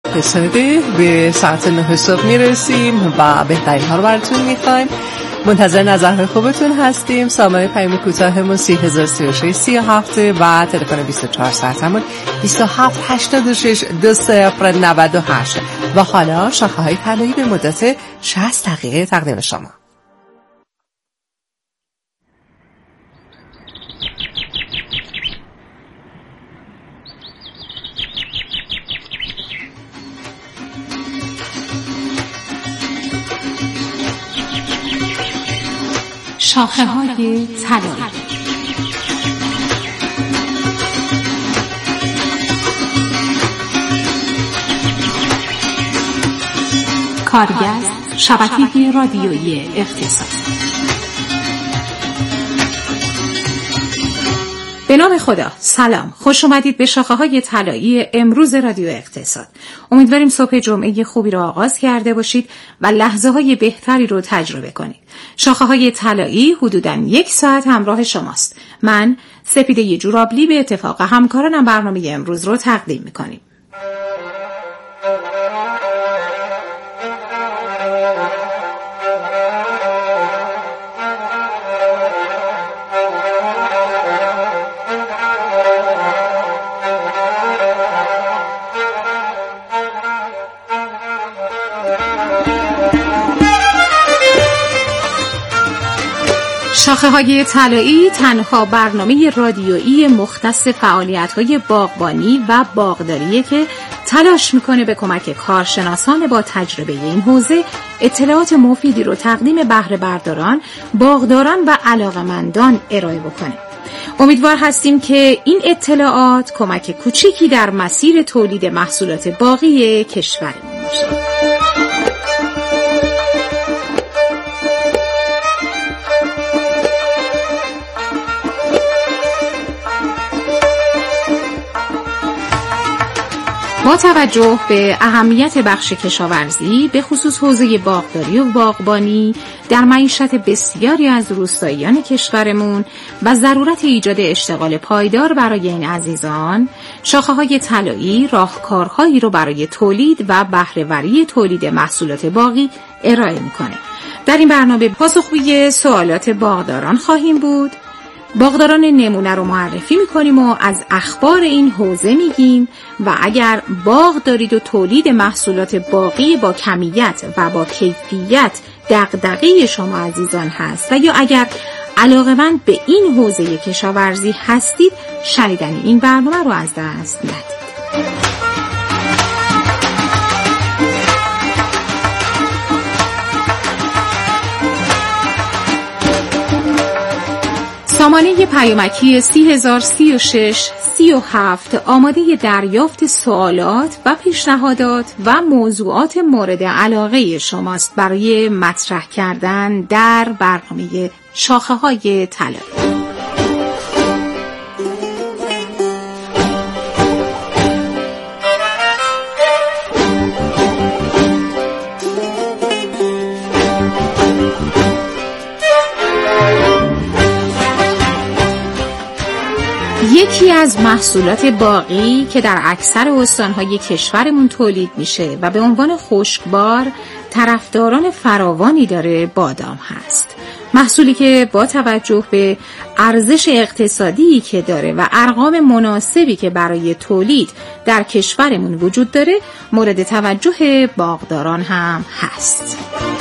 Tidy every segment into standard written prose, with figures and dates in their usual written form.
شنیده به ساعت 9 صبح میرسیم و بهترین ها رو براتون میخوایم. منتظر نظرهای خوبتون هستیم. سامانه پیام کوتاهمون 3036 37 و تلفن 24 ساعتمون 27 86 2098 و حالا شاخه های طلایی به مدت 60 دقیقه تقدیم شما. شاخه‌های طلایی. کارگست شبکه رادیویی اقتصاد. به نام خدا، سلام، خوش اومدید به شاخه‌های طلایی امروز رادیو اقتصاد. امیدواریم صبح جمعه خوبی رو آغاز کرده باشید و لحظه‌های بهتری رو تجربه کنید. شاخه‌های طلایی حدوداً 1 ساعت همراه شماست. من سپیده جورابلی به اتفاق همکارانم برنامه امروز رو تقدیم می‌کنیم. شاخه‌های طلایی تنها برنامه رادیویی مختص فعالیت‌های باغبانی و باغداریه که تلاش میکنه به کمک کارشناسان با تجربه این حوزه اطلاعات مفیدی رو تقدیم بهره برداران، باغداران و علاقه‌مندان ارائه بکنه. امیدوار هستیم که این اطلاعات کمک کوچیکی در مسیر تولید محصولات باغی کشورمون باشه. با توجه به اهمیت بخش کشاورزی به خصوص حوزه باغداری و باغبانی در معیشت بسیاری از روستاییان کشورمون و ضرورت ایجاد اشتغال پایدار برای این عزیزان، شاخه‌های طلایی راهکارهایی رو برای تولید و بهره‌وری تولید محصولات باغی ارائه میکنه. در این برنامه پاسخگوی سوالات باغداران خواهیم بود. باغداران نمونه رو معرفی میکنیم و از اخبار این حوزه میگیم و اگر باغ دارید و تولید محصولات باغی با کمیت و با کیفیت دغدغه شما عزیزان هست و یا اگر علاقه‌مند به این حوزه کشاورزی هستید، شنیدن این برنامه رو از دست ندید. سامانه پیامکی 3036 37 آماده دریافت سوالات و پیشنهادات و موضوعات مورد علاقه شماست برای مطرح کردن در برنامه شاخه‌های طلایی. یکی از محصولات باغی که در اکثر استانهای کشورمون تولید میشه و به عنوان خشکبار طرفداران فراوانی داره بادام هست. محصولی که با توجه به ارزش اقتصادی که داره و ارقام مناسبی که برای تولید در کشورمون وجود داره مورد توجه باغداران هم هست.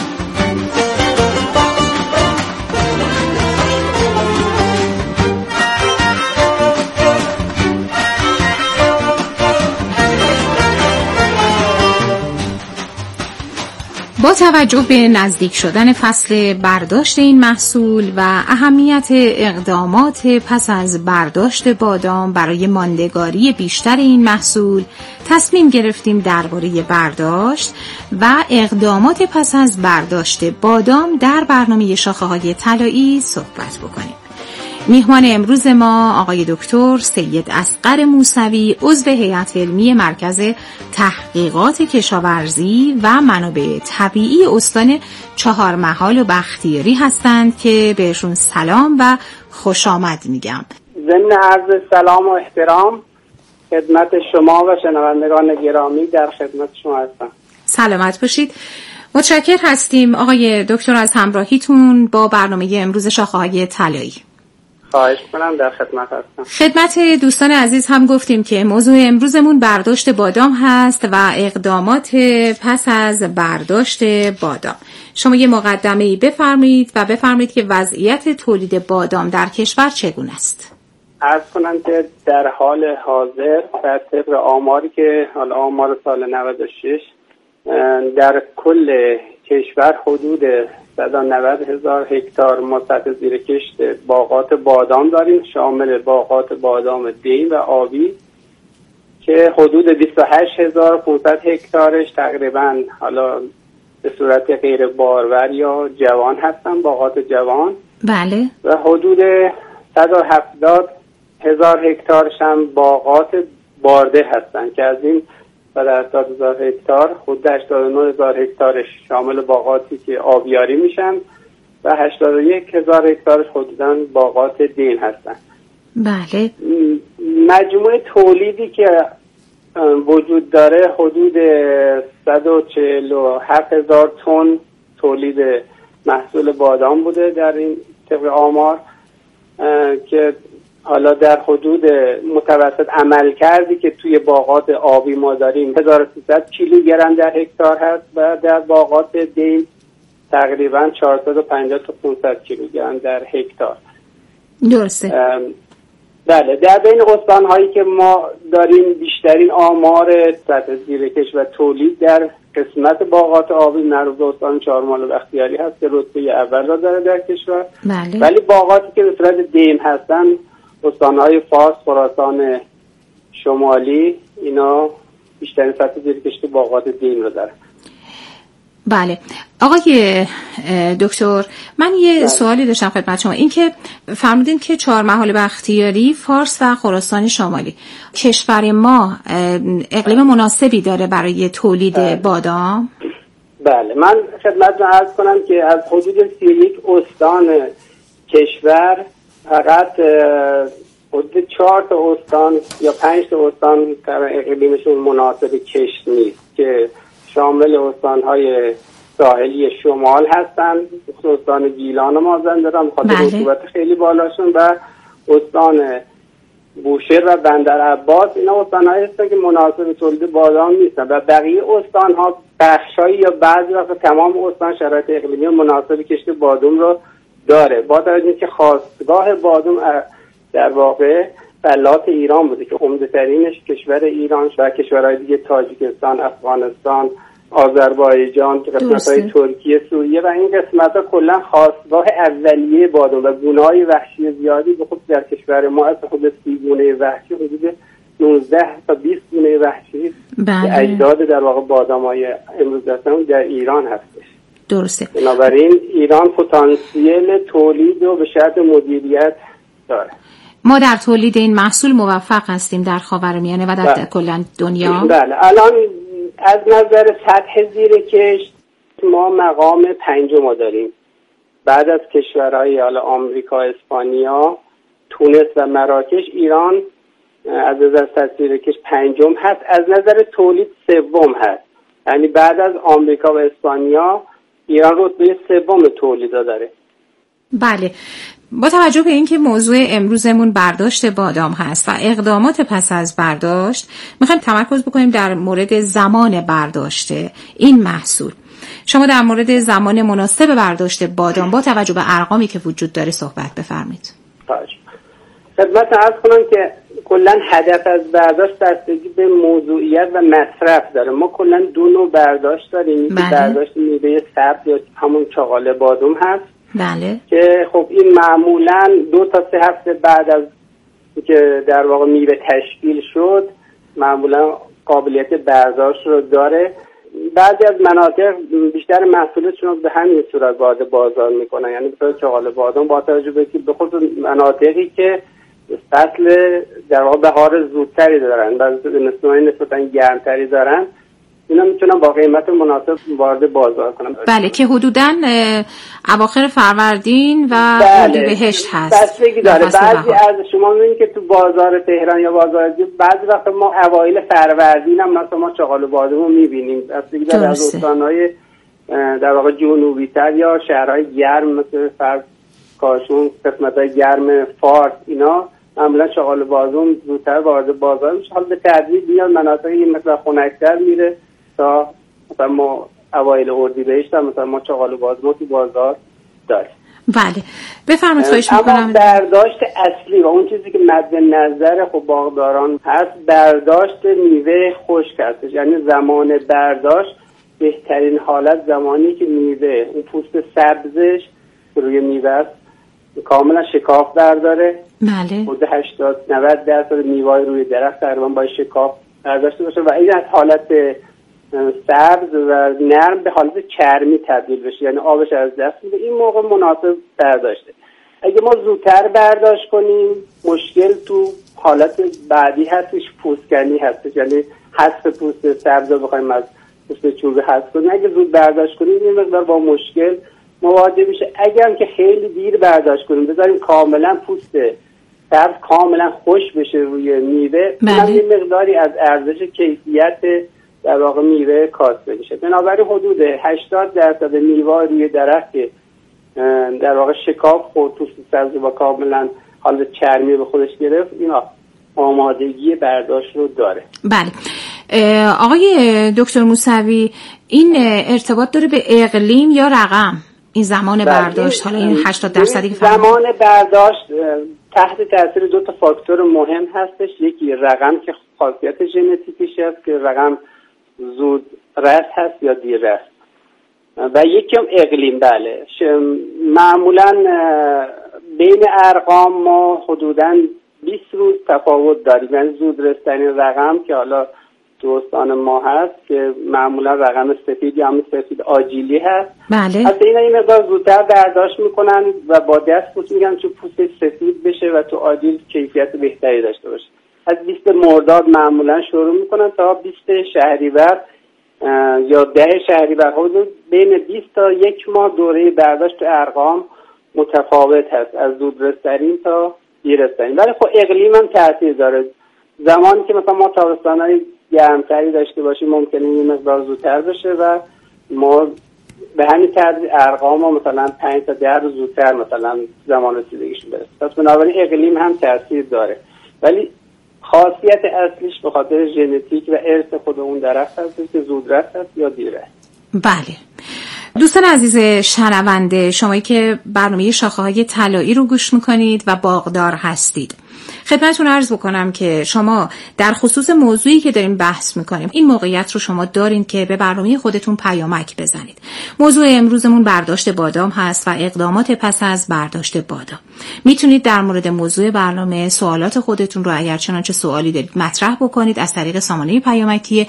با توجه به نزدیک شدن فصل برداشت این محصول و اهمیت اقدامات پس از برداشت بادام برای ماندگاری بیشتر این محصول، تصمیم گرفتیم درباره برداشت و اقدامات پس از برداشت بادام در برنامه شاخه‌های طلایی صحبت بکنیم. میهمان امروز ما آقای دکتر سید اصغر موسوی، عضو هیئت علمی مرکز تحقیقات کشاورزی و منابع طبیعی استان چهارمحال و بختیاری هستند که بهشون سلام و خوش آمد میگم. ضمن عرض سلام و احترام خدمت شما و شنوندگان گرامی در خدمت شما هستم. سلامت باشید. متشکر هستیم آقای دکتر از همراهیتون با برنامه امروز شاخه‌های طلایی. خواهش کنم، در خدمت هستم. خدمت دوستان عزیز هم گفتیم که موضوع امروزمون برداشت بادام هست و اقدامات پس از برداشت بادام. شما یه مقدمه‌ای بفرمایید و بفرمایید که وضعیت تولید بادام در کشور چگونه است؟ عرض کنم که در حال حاضر بر طبق آماری که حالا آمار سال 96 در کل کشور حدود 190,000 هکتار مسطح زیر کشت باغات بادام داریم، شامل باغات بادام دیم و آبی که حدود 28,500 هکتارش تقریبا حالا به صورت غیر بارور یا جوان هستن، باغات جوان. بله. و حدود 170,000 هکتارش هم باغات بارده هستن که از این 180,000 هکتار حدود 89,000 هکتارش شامل باغاتی که آبیاری میشن و 81,000 هکتارش حدوداً باغات دین هستن. بله. مجموع تولیدی که وجود داره حدود 147,000 تن تولید محصول بادام بوده در این طبق آمار که حالا در حدود متوسط عمل کردی که توی باغات آبی ما داریم 1300 کیلوگرم در هکتار هست و در باغات دیم تقریبا 450 تا 500 کیلوگرم در هکتار. درسته. بله، در بین استان‌هایی که ما داریم بیشترین آمار سطح زیرکش و تولید در قسمت باغات آبی مربوط به استان چهارمحال و بختیاری هست که رتبه اول را داره در کشور. بله. ولی باغاتی که به صورت دیم هستن استان‌های فارس، خراسان شمالی، اینا بیشترین سطح زیرکشت باغات دیم رو دارن. بله. آقای دکتر، من یه سوالی داشتم خدمت شما. این که فرمودین که چهارمحال بختیاری، فارس و خراسان شمالی، کشور ما اقلیم مناسبی داره برای تولید بادام؟ بله، من خدمتتون عرض کنم که از حدود 31 استان کشور فقط حدود 4 تا استان یا 5 تا استان اقلیمشون مناسب کشت نیست که شامل استان‌های ساحلی شمال هستن، استان گیلان و مازندران بخاطر رطوبت خیلی بالاشون و استان بوشهر و بندرعباس. اینا استان‌هایی هستن که مناسب تولید بادام نیستن و بقیه استان‌ها بخشایی یا بعضی وقت تمام استان شرایط اقلیمی مناسب کشت بادام رو داره. با توجه به اینکه خاستگاه بادام در واقع فلات ایران بوده که عمده ترینش کشور ایران و کشورهای دیگه تاجیکستان، افغانستان، آذربایجان، قسمت‌های ترکیه، سوریه و این قسمت‌ها کلا خاستگاه اولیه بادام و گونه‌های وحشی زیادی به خود در کشور ما از خود 30 گونه وحشی حدود 19 تا 20 گونه وحشی اجداد در واقع بادام‌های امروز هستن در ایران هستش. درسته. بنابراین ایران پتانسیل تولید رو به شرط مدیریت داره. ما در تولید این محصول موفق هستیم در خاورمیانه و در کلا دنیا. بله، الان از نظر سطح زیرکشت ما مقام 5 داریم. بعد از کشورهای حالا آمریکا، اسپانیا، تونس و مراکش، ایران از نظر سطح زیرکشت 5 هست. از نظر تولید 3 هست. یعنی بعد از آمریکا و اسپانیا ایران رتبه 3 تولیدا داره. بله. با توجه به اینکه موضوع امروزمون برداشت بادام هست و اقدامات پس از برداشت، میخوایم تمرکز بکنیم در مورد زمان برداشت این محصول. شما در مورد زمان مناسب برداشت بادام با توجه به ارقامی که وجود داره صحبت بفرمایید. خدمت عرض کنم که کلا هدف از برداشت بستگی به موضوعیت و مصرف داره. ما کلا 2 نوع برداشت داریم. برداشت میوه سبز یا همون چغاله بادام هست. بله. که خب این معمولاً 2 تا 3 هفته بعد از که در واقع میوه تشکیل شد معمولاً قابلیت برداشت رو داره. بعضی از مناطق بیشتر محصولاتشون رو به همین صورت وارد بازار میکنن، یعنی مثلا چغاله بادام با توجه به اینکه به خصوص مناطقی که فصل در واقع بهار زودتری دارن و نسبتاً گرمتری دارن، اینا میتونم با قیمت مناسب وارد بازار کنم. بله که حدوداً اواخر فروردین و اردیبهشت هست. بستگی داره. بعضی از شما میبینید که تو بازار تهران یا بازار دیگه بعضی وقت ما اوایل فروردین هم مثلا ما چغال و بادام رو میبینیم. بستگی داره از استان‌های در واقع جنوبی تر یا شهرهای گرم مثل فرض کاشون، قسمت‌های گرم فارس، اینا معمولا چغال و بادام زودتر وارد بازار میشه. حالا به تدریج میاد مناطقی مثل خنک‌تر میره تا مثلا ما اوایل اردیبهشت هم مثلا ما چغال و بادام تو بازار داریم. بله بفرمایید خواهش می‌کنم. اما برداشت اصلی و اون چیزی که مد نظر خب باغداران هست برداشت میوه خشک هستش. یعنی زمان برداشت بهترین حالت زمانی که میوه اون پوست سبزش روی میوه است کاملا شکاف برداره. بله. حدود 80-90% میوه روی درخت تقریبا باید شکاف برداشته باشه و این از حالت سبز و نرم به حالت چرمی تبدیل بشه، یعنی آبش از دست میده. این موقع مناسب برداشته. اگه ما زودتر برداشت کنیم مشکل تو حالت بعدی هستش، پوستکنی هستش، یعنی حذف پوست سبز رو بخوایم از پوست چوبی حذف کنیم. اگه زود برداشت کنیم این مقدار با مشکل مواجه میشه. اگر که خیلی دیر برداشت کنیم بذاریم کاملا پوست سبز کاملا خشک بشه روی میوه، این مقداری از ارزش کیفیت در واقع میوه کاسته میشه. بنابراین حدود 80% میوه روی درخت در واقع شکاف خورد پوست سبز و کاملا حالت چرمی به خودش گرفت، اینا آمادگی برداشت رو داره. بله آقای دکتر موسوی، این ارتباط داره به اقلیم یا رقم این زمان برداشت؟ حالا این 80% زمان برداشت تحت تاثیر دو تا فاکتور مهم هستش. یکی رقم که خاصیت ژنتیکیش است که رقم زود رس هست یا دیر رس، و یکی هم اقلیم. بله معمولا بین ارقام ما حدوداً 20 روز تفاوت داریم. یعنی زود رستنی رقم که حالا تو استان ما هست که معمولا رقم سفید یا همون سفید آجیلی هست. بله. حتی اینا این مقدار زودتر برداشت میکنن و با دست پوست میگن چون پوست سفید بشه و تو آجیل کیفیت بهتری داشته باشه. از 20 مرداد معمولا شروع میکنن تا 20 شهریور یا 10 شهریور، حدود بین 20 تا 1 ماه دوره برداشت ارقام متفاوت هست از زود رستنی تا دیر رستنی. ولی خب اقلیم هم تاثیر داره. زمانی که مثلا ما تابستان‌های گرمتری داشته باشیم ممکنه این مقدار زودتر بشه و ما به همین ترتیب ارقام ما مثلا 5 تا 10 روز زودتر مثلا زمان رسیدگیشون برسه. پس بنابراین اقلیم هم تاثیر داره، ولی خاصیت اصلیش به خاطر ژنتیک و ارث خود اون درخت هست که زودرس هست یا دیررس. بله دوستان عزیز شنونده، شمایی که برنامه شاخه‌های طلایی رو گوش میکنید و باغدار هستید، خدمتتون عرض بکنم که شما در خصوص موضوعی که داریم بحث میکنیم این موقعیت رو شما دارین که به برنامه خودتون پیامک بزنید. موضوع امروزمون برداشت بادام هست و اقدامات پس از برداشت بادام. میتونید در مورد موضوع برنامه سوالات خودتون رو اگر چنانچه سوالی دارید مطرح بکنید از طریق سامانه پیامکی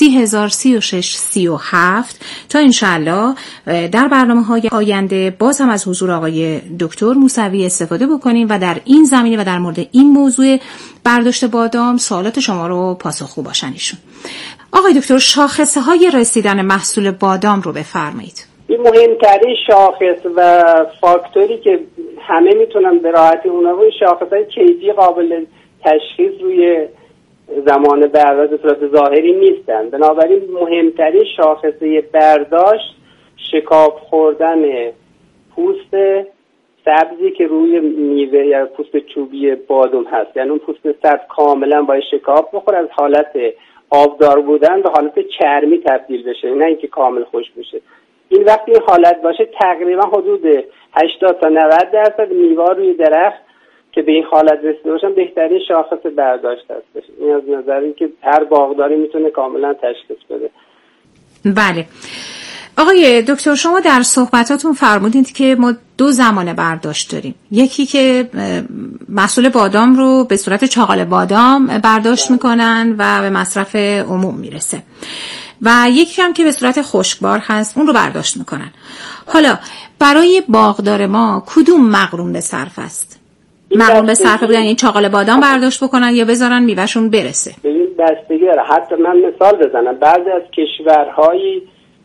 303637 تا انشالله در برنامه‌های آینده باز هم از حضور آقای دکتر موسوی استفاده بکنیم و در این زمینه و در مورد این موضوع برداشت بادام سوالات شما رو پاسخگو باشن ایشون. آقای دکتر شاخصه‌های رسیدن محصول بادام رو بفرمایید. این مهمترین شاخص و فاکتوری که همه میتونن به راحتی اونها رو شاخص‌های کیفی قابل تشخیص روی زمان برداشت به صورت ظاهری نیستن. بنابراین مهمترین شاخصه برداشت شکاف خوردن پوست سبزی که روی میوه یا پوست چوبی بادام هست. یعنی اون پوست سبز کاملا باید شکاف بخوره، از حالت آبدار بودن به حالت چرمی تبدیل بشه، نه اینکه کامل خشک بشه. این وقتی این حالت باشه تقریبا حدود 80 تا 90% میوه روی درخت که به این حالت رسیده باشن بهترین شاخص برداشت هست. این از نظر اینکه هر باغداری میتونه کاملا تشخیص بده. بله آقای دکتر، شما در صحبتاتون فرمودید که ما 2 زمان برداشت داریم. یکی که محصول بادام رو به صورت چغال بادام برداشت میکنن و به مصرف عموم میرسه و یکی هم که به صورت خشکبار هست اون رو برداشت میکنن. حالا برای باغدار ما کدوم مقرون به صرف است؟ مقرون به صرف بودن این چغال بادام برداشت بکنن یا بذارن میوهشون برسه؟ بستگی داره. حتی من مثال بزنم، بعضی از کشورهایی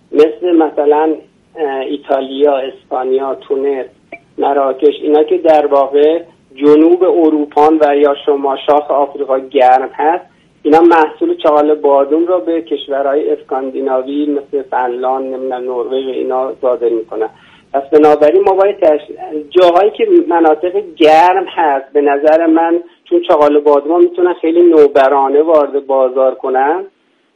مثلا ایتالیا، اسپانیا، تونس، مراکش، اینا که در واقع جنوب اروپا و یا شاخ آفریقا گرم هست، اینا محصول چغال بادوم رو به کشورهای اسکاندیناوی مثل فنلاند، نروژ اینا صادر میکنن. پس بنابراین ما باید جاهایی که مناطق گرم هست، به نظر من چون چغال بادوم میتونن خیلی نوبرانه وارد بازار کنن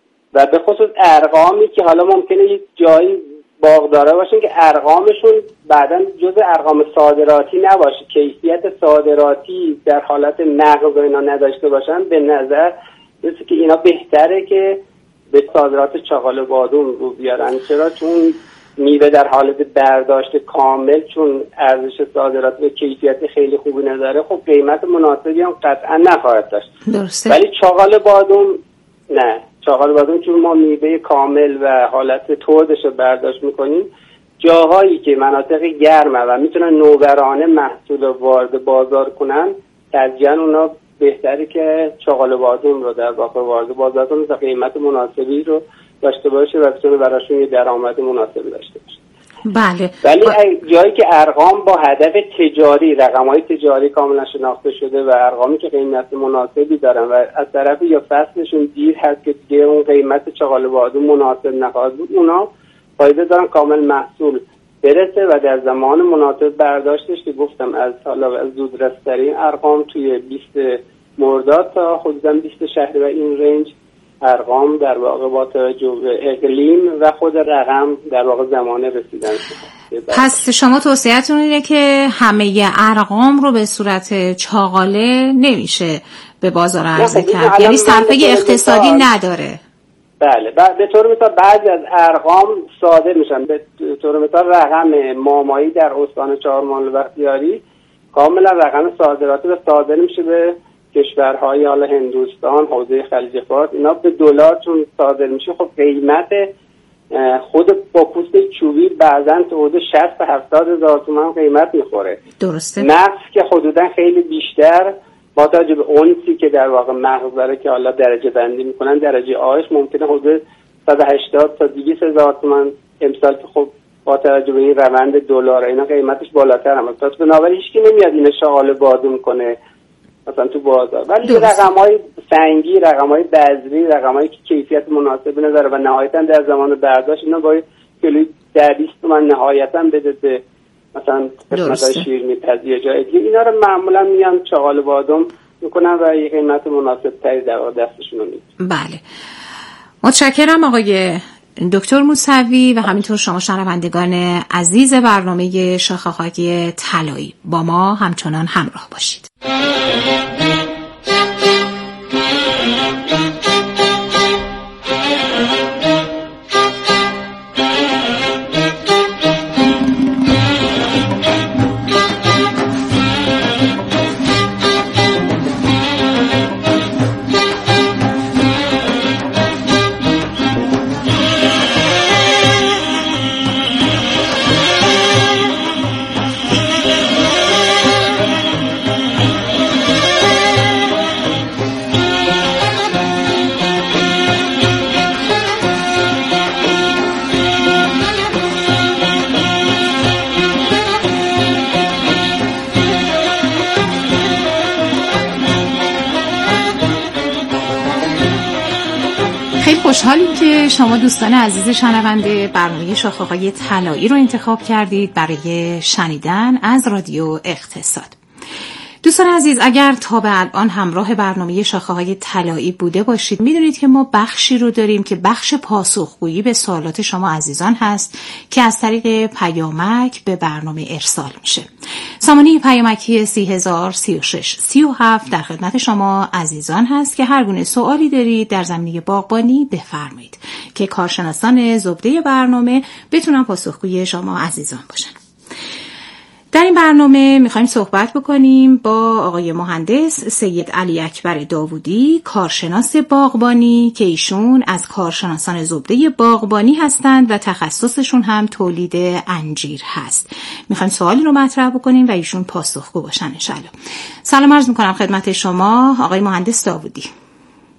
و به خصوص ارقامی که حالا ممکنه یک جایی باغدارا باشن که ارقامشون بعداً جزء ارقام صادراتی نباشه، کیفیت صادراتی در حالت نقض و اینا نداشته باشن، به نظر مثل که اینا بهتره که به صادرات چغال بادوم رو بیارن. چرا؟ چون میوه در حالت برداشت کامل، چون ارزش صادرات و کیفیت خیلی خوبی نداره، خب قیمت مناسبی هم قطعا نخواهد داشت. درسته. ولی چغال بادوم نه، چغال بادوم چون ما میوه کامل و حالت تردش رو برداشت میکنیم، جاهایی که مناطق گرمه و میتونن نوبرانه محصول وارد بازار کنن، ترجیحاً اونا بهتره که چغال بادوم رو در واقع وارد بازار کنن و قیمت مناسبی رو داشته باشه و بتونه براشون یه درآمد مناسبی داشته باشه. بله. ولی جایی که ارقام با هدف تجاری، رقم‌های تجاری کاملا شناخته شده و ارقامی که قیمت مناسبی دارن و از طرف یا فصلشون دیر هست که دیگه اون قیمت چغال بادوم مناسب نخواهد بود، اونا فایده دارن کامل محصول برسه و در زمان مناسب برداشتش که گفتم از حالا از زودرسترین ارقام توی 20 مرداد تا حدوداً 20 شهریور و این رنج ارقام در واقع با توجه به اقلیم و خود رقم در واقع زمان رسیدن شده. پس شما توصیه‌تون اینه که همه ارقام رو به صورت چاغاله نمیشه به بازار عرضه کرد، یعنی صرفه اقتصادی نداره. بله، به طور مثال بعضی از ارقام صادر میشن، به طور مثال رقم مامایی در استان چهارمحال و بختیاری کاملا رقم صادراتی صادر میشه به کشورهای حالا هندوستان، حوزه خلیج فارس، اینا به دلار چون صادر میشه، خب قیمت خود با پوست چوبی بعضن تو حدود 60 تا 70 هزار تومان قیمت میخوره. درسته. مغز که حدودا خیلی بیشتر با توجه به اونسی که در واقع مغز داره که حالا درجه بندی میکنن، درجه آش ممکنه حدود 180 تا 200 هزار تومان امسال که خب با توجه به این روند دلار اینا قیمتش بالاتر هم است. بنابراین هیچ کی نمیاد اینو چغال بادوم کنه مثلا تو بازار، ولی رقم‌های سنگی، رقم‌های بذری، رقم‌هایی که کیفیت مناسبی نداره و نهایتاً در زمان برداشت اینا باید کیلویی 20 تومان نهایتاً بده به مثلا قسمت‌های شیرینی پزی جای دیگه، اینا رو معمولاً میان چغال بادوم میکنن و یه قیمت مناسب‌تری در دستشون میاد. بله، متشکرم آقای دکتر موسوی و همینطور شما شنوندگان عزیز برنامه شاخه‌های طلایی، با ما همچنان همراه باشید. خوشحالیم که شما دوستان عزیز شنونده برنامه شاخه‌های طلایی رو انتخاب کردید برای شنیدن از رادیو اقتصاد. دوستان عزیز، اگر تا به الان همراه برنامه شاخه‌های طلایی بوده باشید، میدونید که ما بخشی رو داریم که بخش پاسخگویی به سوالات شما عزیزان هست که از طریق پیامک به برنامه ارسال میشه. سامانه پیامکی 30003637 در خدمت شما عزیزان هست که هر گونه سوالی دارید در زمینه باغبانی بفرمایید که کارشناسان زبده برنامه بتونن پاسخگوی شما عزیزان باشن. در این برنامه میخوایم صحبت بکنیم با آقای مهندس سید علی اکبر داوودی، کارشناس باغبانی که ایشون از کارشناسان زبده باغبانی هستند و تخصصشون هم تولید انجیر هست. میخوایم سوالی رو مطرح بکنیم و ایشون پاسخگو باشن انشالله. سلام عرض میکنم خدمت شما آقای مهندس داوودی.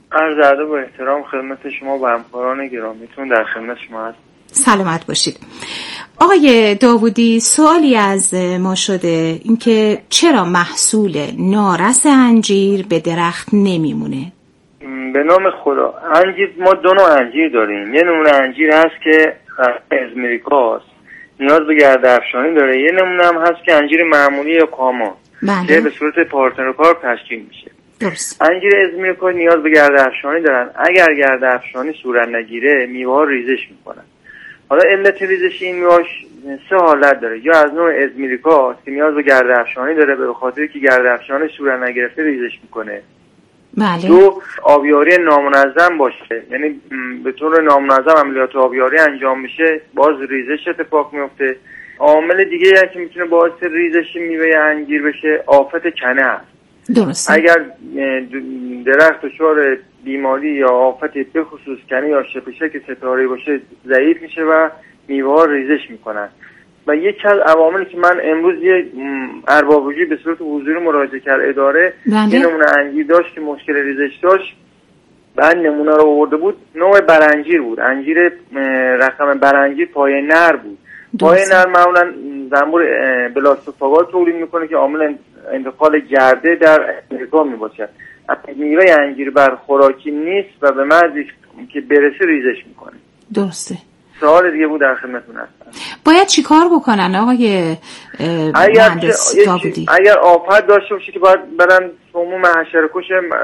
عرض ادب و احترام خدمت شما و همکاران گرامیتون، در خدمت شما هست. سلامت باشید. آقای داوودی، سوالی از ما شده اینکه چرا محصول نارس انجیر به درخت نمیمونه؟ به نام خدا، انجیر ما دو نوع انجیر داریم. یه نمونه انجیر هست که ازمریکاست، نیاز به گرده‌افشانی داره. یه نمونه هم هست که انجیر معمولی یا کامان که به صورت پارتنر کار تشکیل میشه. درست. انجیر ازمریکا نیاز به گرده‌افشانی دارن. اگر گرده‌افشانی صورت نگیره میوه‌ها ریزش میکنن. حالا علت ریزش این میوه‌ها سه حالت داره. یا از نوع ازمریکا که نیاز به گرده‌افشانی داره، به خاطر که گرده‌افشانی صورت نگرفته ریزش میکنه. بله. دو، آبیاری نامنظم باشه، یعنی به طور نامنظم عملیات آبیاری انجام میشه، باز ریزش اتفاق میفته. عامل دیگه هست که میتونه باعث ریزش میوه انجیر بشه، آفت کنه هست. درست. اگر درخت دچار بیماری یا آفت به خصوص کنه یا شپشک ستاره باشه، ضعیف میشه و میوه ها ریزش میکنن. و یکی از عواملی که من امروز یه ارباب وجود به صورت حضوری مراجعه کرد اداره، یه نمونه انجیر داشت که مشکل ریزش داشت، بعد نمونه رو آورده بود، نوع برنجیر بود، انجیر رقم برنجیر پای نر بود. پای نر معمولا زنبور بلاستوفاگال تولید میکنه که عامل انتقال گرده در امریکا میباشد. میوه انجیر بر خوراکی نیست و به محضی که برسه ریزش میکنه. درسته. سوال دیگه بود، در خدمتتون هستم. باید چی کار بکنن آقای مهندس داوودی؟ اگر آفت داشته باشه که باید برن سموم حشره‌کش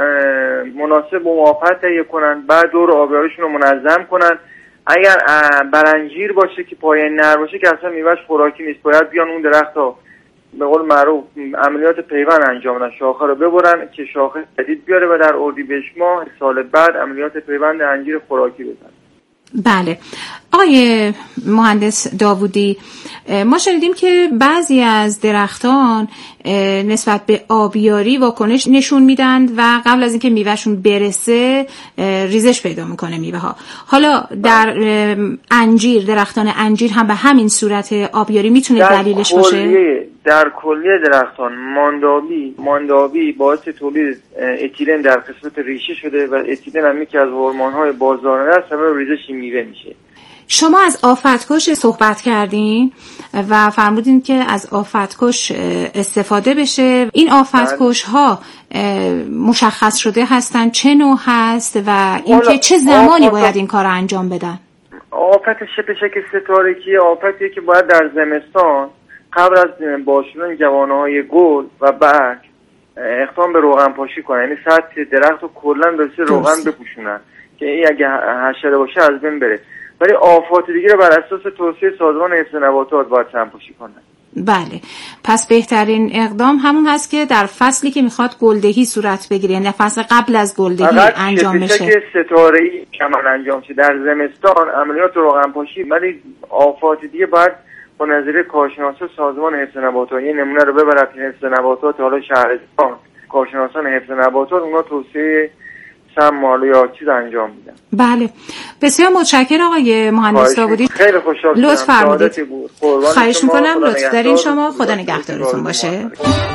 مناسب و موافقت تهیه کنن، بعد دور آبیاریشون رو منظم کنن. اگر برنجیر باشه که پایه نر باشه که اصلا میوهش خوراکی نیست، باید بیان اون درخت ها به قول معروف عملیات پیوند انجام بدن، شاخه رو ببرن که شاخه جدید بیاره و در اردیبهشت ماه سال بعد عملیات پیوند انجیر خوراکی بزنن. بله. آقای مهندس داوودی، ما شنیدیم که بعضی از درختان نسبت به آبیاری واکنش نشون میدن و قبل از اینکه میوهشون برسه ریزش پیدا میکنه میوه ها. حالا در انجیر، درختان انجیر هم به همین صورت آبیاری میتونه دلیلش باشه؟ در کلیه درختان ماندابی باعث تولید اتیلن در قسمت ریشه شده و اتیلن هم یکی از هورمون‌های بازدارنده است، سبب ریزش میوه میشه. شما از آفتکش صحبت کردین و فرمودین که از آفتکش استفاده بشه. این آفتکش ها مشخص شده هستن چه نوع هست و اینکه چه زمانی باید این کار انجام بدن؟ آفت شپشک ستارگی آفتیه که باید در زمستان قبل از باشونن جوانه‌های گل و برگ اقدام به روغن پاشی کنن، یعنی سطح درخت رو کلا به روغن بپوشونن که این اگه حشره باشه از بین بره. ولی آفات دیگه رو بر اساس توصیه سازمان حفظ نباتات باید سمپاشی کنن. بله، پس بهترین اقدام همون هست که در فصلی که میخواد گلدهی صورت بگیره، یعنی فصل قبل از گلدهی انجام بشه. فقط ستاره‌ای کامل انجام شه. در زمستان عملیات روغن پاشی، ولی آفات دیگه باید با نظریه کارشناسان سازمان حفظ نباتات یه نمونه رو ببرد حفظ نباتات، حالا شهرستان کارشناسان حفظ نباتات اونا توصیه سم یا چیز انجام میدن. بله، بسیار متشکرم آقای مهندس داوودی. خیلی خوشحال شدم. لطف فرمودید. خواهش میکنم. لطف دارین شما. خدا نگهدارتون باشه.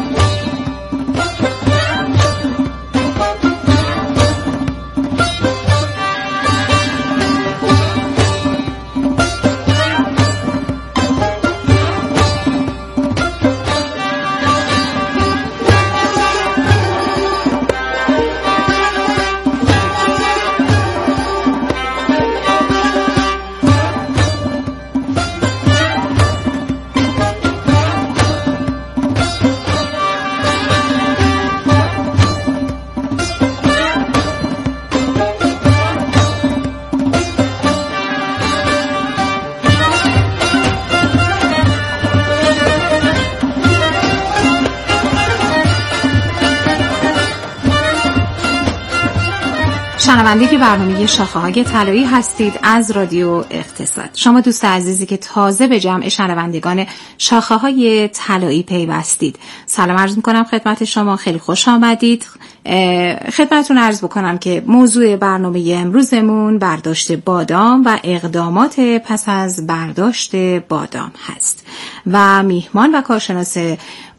شنونده که برنامه شاخه‌های طلایی هستید از رادیو اقتصاد. شما دوست عزیزی که تازه به جمع شنوندگان شاخه‌های طلایی پیوستید، سلام عرض می‌کنم خدمت شما. خیلی خوش آمدید. خدمتتون عرض بکنم که موضوع برنامه امروزمون برداشت بادام و اقدامات پس از برداشت بادام هست و میهمان و کارشناس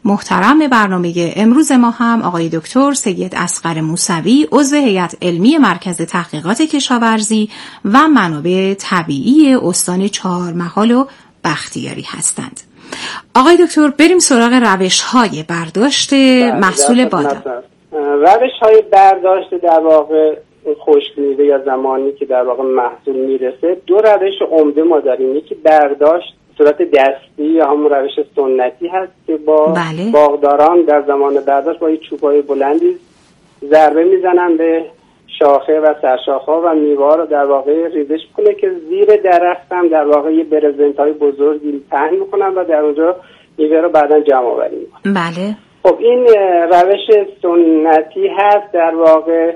محترم برنامه امروز ما هم آقای دکتر سید اصغر موسوی، عضو هیئت علمی مرکز تحقیقات کشاورزی و منابع طبیعی استان چهارمحال و بختیاری هستند. آقای دکتر بریم سراغ روش‌های برداشت محصول بادام. روش‌های برداشت در واقع خشک میوه یا زمانی که در واقع محصول میرسه، دو روش عمده ما داریم. یکی برداشت صورت دستی یا همون روش سنتی هست که با باغداران در زمان برداشت با چوب‌های بلندی ضربه میزنن به شاخه و سرشاخه‌ها و میوه‌ها رو در واقع ریزش کنه که زیر درخت هم در واقع یه برزنت‌های بزرگی پهن میکنن و در اونجا میوه رو بعداً جمع آوری میکنن. بله. خب این روش سنتی هست، در واقع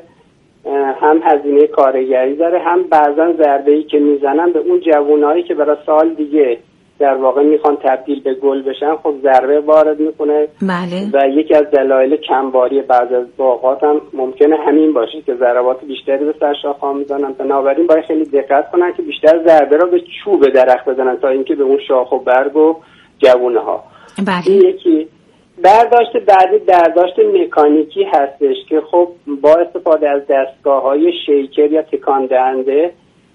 هم هزینه کارگری داره، هم بعضا ضربه‌ای که میزنن به اون جوونایی که برای سال دیگه در واقع میخوان تبدیل به گل بشن، خب ضربه وارد میکنه. بله. و یکی از دلایل کمباری بعض از باغات هم ممکنه همین باشه که ضربات بیشتری به سرشاخه‌ها میزنن. بنابراین باید خیلی دقت کنن که بیشتر ضربه را به چوب درخت بزنن تا اینکه به اون شاخ و برگ و جوونه ها. بله. این یکی. برداشت بعدی برداشت مکانیکی هستش که خب با استفاده از دستگاه‌های شیکر یا تکان دهنده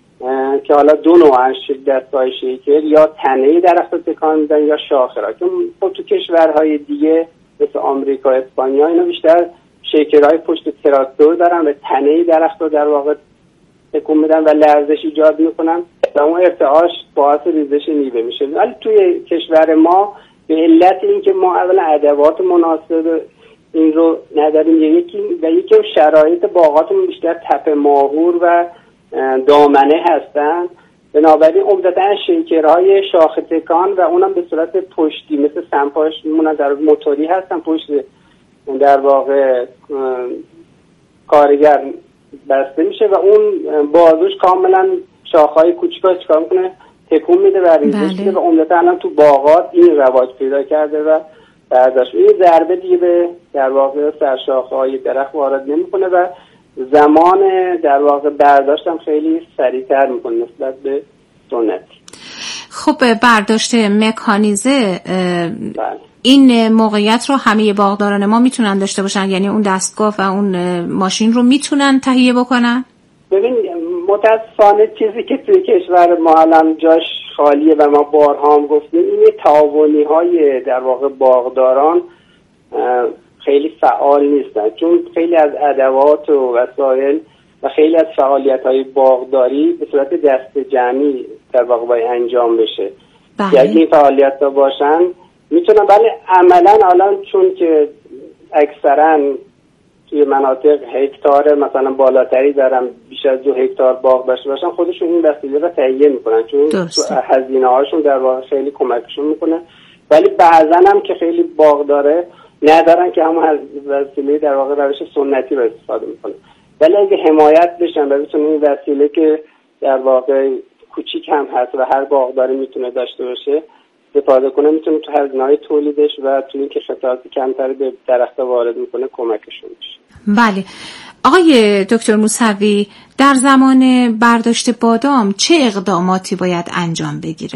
که حالا دو نوع دستگاه شیکر، یا تنه درخت تکان میدن یا شاخه را، که خب تو کشورهای دیگه مثل آمریکا، اسپانیا اینا بیشتر شیکرهای پشت تراکتور دارن و تنه درخت رو در واقع تکون میدن و لرزش ایجاد میکنن و اون ارتعاش باعث ریزش میوه میشه. ولی توی کشور ما به علت اینکه ما اولا ادوات مناسب این رو نداریم، یکی شرایط باغاتمون بیشتر تپه ماهور و دامنه هستن، بنابراین عمدتاً شیکرهای شاخ تکان و اونم به صورت پشتی مثل سمپاش میمونن، در موتوری هستن، پشت در واقع کارگر بسته میشه و اون بازوش کاملا شاخهای کوچیکا چیکار میکنه، تکون میده و ریزش میده و عمدتاً الان تو باغات این رواج پیدا کرده و برداشت این ضربه دیگه به در واقع سرشاخه‌های درخت وارد نمیکنه و زمان در واقع برداشتم خیلی سریعتر میکنه نسبت به سنتی. خب برداشت مکانیزه بله. این موقعیت رو همه باغداران ما میتونن داشته باشن؟ یعنی اون دستگاه و اون ماشین رو میتونن تهیه بکنن؟ ببین متاسفانه چیزی که توی کشور ما الان جاش خالیه و ما بارها هم گفتیم، این تعاونی های در واقع باغداران خیلی فعال نیستن، چون خیلی از ادوات و وسایل و خیلی از فعالیت‌های باغداری به صورت دست جمعی در واقع باید انجام بشه. اگه این فعالیت‌ها باشن میتونن، ولی عملاً الان چون که اکثراً توی مناطق هکتار مثلا بالاتری دارن، بیش از 2 هکتار باغ داشته باشن، خودشون این وسیله رو تهیه میکنن چون هزینه‌هاشون در واقع خیلی کمکشون میکنه. ولی بعضن هم که خیلی باغ داره ندارن که همون وسیله در واقع روش سنتی رو استفاده میکنه. ولی اگه حمایت بشن و بتونن این وسیله که در واقع کوچیک هم هست و هر باغداری میتونه داشته باشه استفاده کنه، میتونه تو هزینه‌های تولیدش و تو اینکه خسارت کمتری به درخت وارد میکنه کمکشون میشه. بله. آقای دکتر موسوی، در زمان برداشت بادام چه اقداماتی باید انجام بگیره؟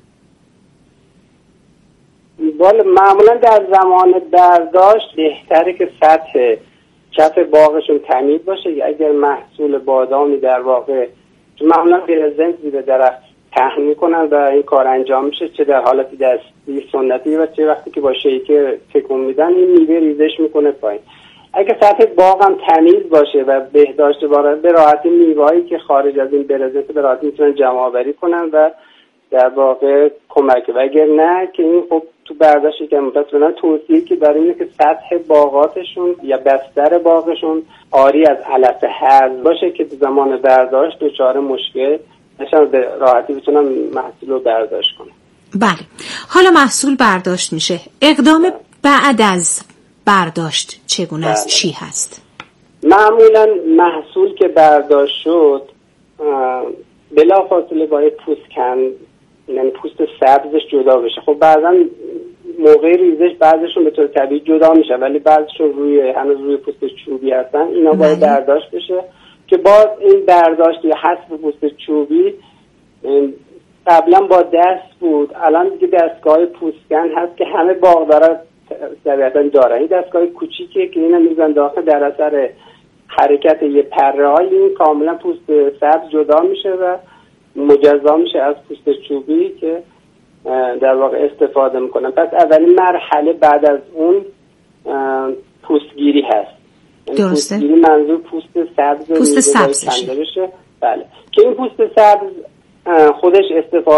بله معمولا در زمان برداشت بهتره که سطح کف باغشون تمیز باشه. اگر محصول بادامی در واقع معمولا برزنت زیر درخت پهن میکنن و این کار انجام میشه، چه در حالتی دستی سنتی و چه وقتی که با شیکر تکون میدن این میوه ریزش میکنه پایین. اگه سطح باغ هم تمیز باشه و بهداشت باشه، به راحتی میوه‌هایی که خارج از این برزنت به راحتی میتونن جمع آوری کنن و در واقع کمک. و اگر نه که این خب تو برداشتی که متأسفانه توصیه که برای اینه که سطح باغاتشون یا بستر باغشون آری از علف هرز باشه که تو زمان برداشت دچار مشکل نشن، به راحتی بتونن محصول رو برداشت کنن. بله. حالا محصول برداشت میشه، اقدام بعد از برداشت چگونه است؟ چی هست؟ معمولا محصول که برداشت شد بلافاصله باید پوست کند، یعنی پوست سبزش جدا بشه. خب بعضا موقع ریزش بعضشون به طور طبیعی جدا میشه ولی بعضشون هنوز روی پوست چوبی هستن، اینا باید برداشت بشه که باز این برداشت یا حذف پوست چوبی قبلا با دست بود، الان دیگه دستگاه پوستکن هست که همه باغدارا طبیعتا دارن. این دستگاه کوچیکه که اینا میزن داخل، در اثر حرکت یه پره های این کاملا پوست سبز جدا میشه و مجزا میشه از پوست چوبی که در واقع استفاده میکنن. پس اولین مرحله بعد از اون پوستگیری هست. درسته. پوستگیری منظور پوست سبز بشه. بله، که این پوست سبز خودش استفاده